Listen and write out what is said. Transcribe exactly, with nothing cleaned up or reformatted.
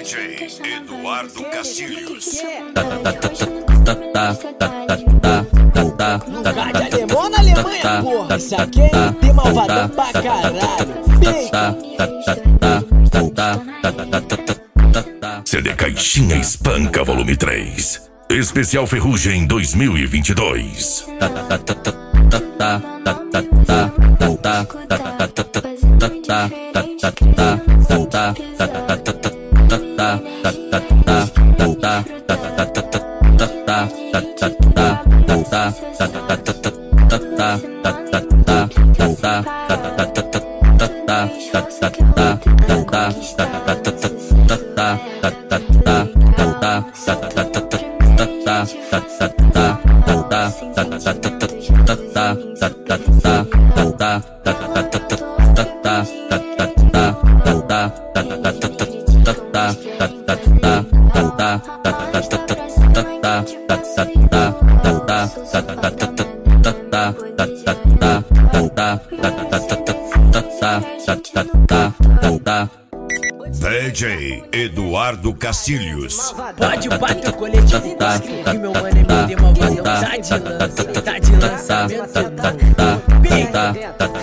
J Eduardo Castilhos. Lugar de alemão na Alemanha, porra. Isso aqui é tem malvadão pra caralho. C D Caixinha Espanca Volume três. Especial Ferrugem dois mil e vinte e dois. D J Eduardo Castilhos. Pode bater o coletivo que meu mano é meu de malvadão. Tá de lança, tá de lançamento, cê tá.